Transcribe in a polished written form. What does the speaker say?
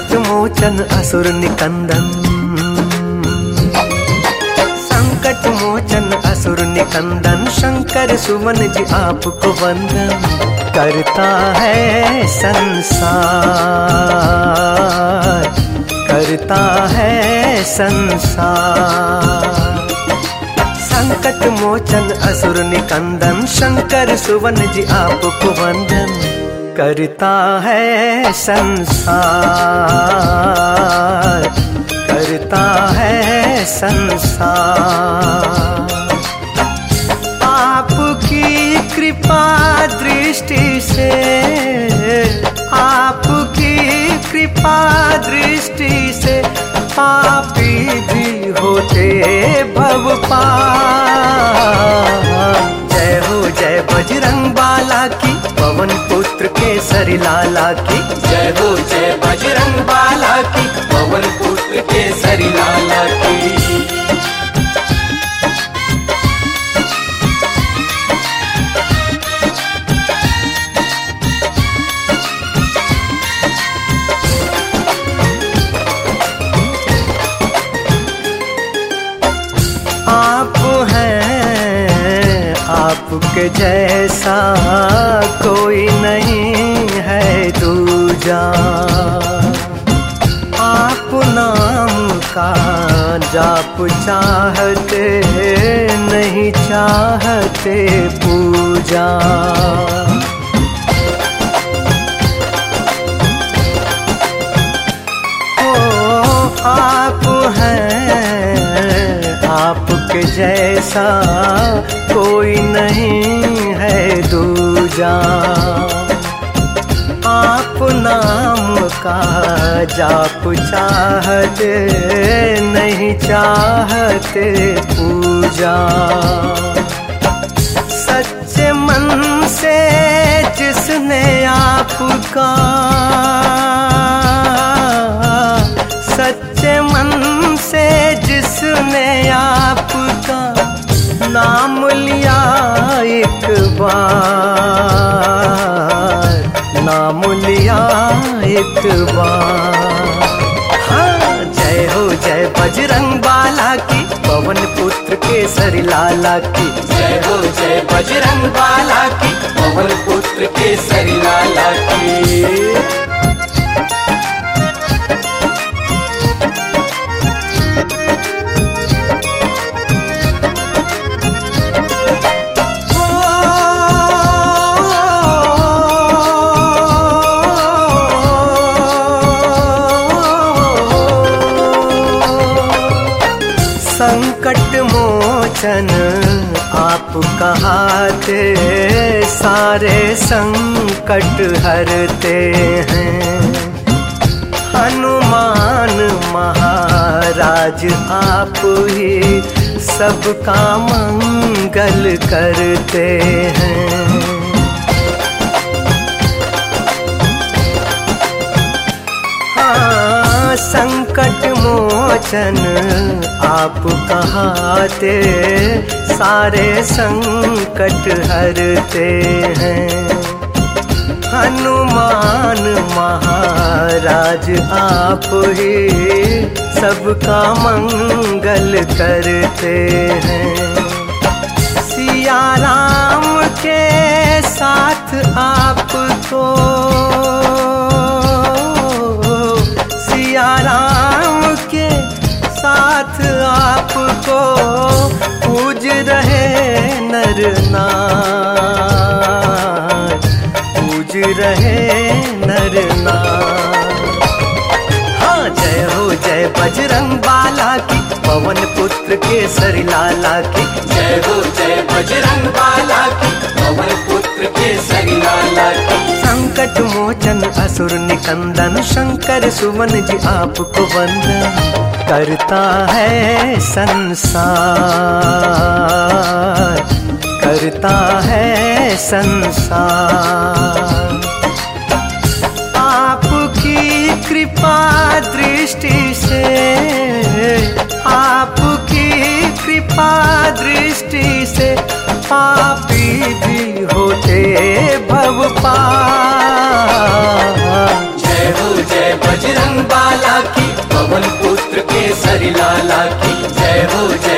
संकट मोचन असुर निकंदन, संकट मोचन असुर निकंदन, शंकर सुवन जी आपको वंदन। करता है संसार, करता है संसार। संकट मोचन असुर निकंदन, शंकर सुवन जी आपको वंदन। करता है संसार, करता है संसार। आपकी कृपा दृष्टि से, आपकी कृपा दृष्टि से पापी भी होते भव पार। जय हो जय बजरंग बाला की, पवन पुत्र केसरी लाला की। जय हो जय बजरंग बाला की, पवन पुत्र केसरी लाला की। आप हैं, आपके जैसा कोई नहीं है दूजा। आप नाम का जाप चाहते नहीं चाहते पूजा। ओ आप हैं, आपके जैसा कोई नहीं है दूजा। आप नाम का जाप चाहते नहीं चाहते पूजा। सच्चे मन से जिसने आपका, सच्चे मन से जिसने आपका नाम लिया एक बार, नाम लिया एक बार। हाँ, जय हो जय बजरंग बाला की, पवन पुत्र केसरी लाला की। जय हो जय बजरंग बाला की, पवन पुत्र केसरी लाला की। संकट मोचन आप कहाते, सारे संकट हरते हैं। हनुमान महाराज आप ही सबका मंगल करते हैं। हाँ, संकट मोचन आप कहाते, सारे संकट हरते हैं। हनुमान महाराज आप ही सबका मंगल करते हैं। सिया राम के साथ आपको, सिया राम के साथ आपको पूज रहे नर नार, पूज रहे नर नार। हाँ, जय हो जय बजरंग बाला की, पवन पुत्र केसरी लाला की। जय हो जय बजरंग बाला की, पवन पुत्र केसरी लाला की। संकट मोचन असुर निकंदन, शंकर सुवन जी आपको वंदन। करता है संसार, करता है संसार। आपकी कृपा दृष्टि से, आपकी कृपा दृष्टि से पापी भी होते भव पार। जय हो जय बजरंग बाला। केसरी लाला की जय हो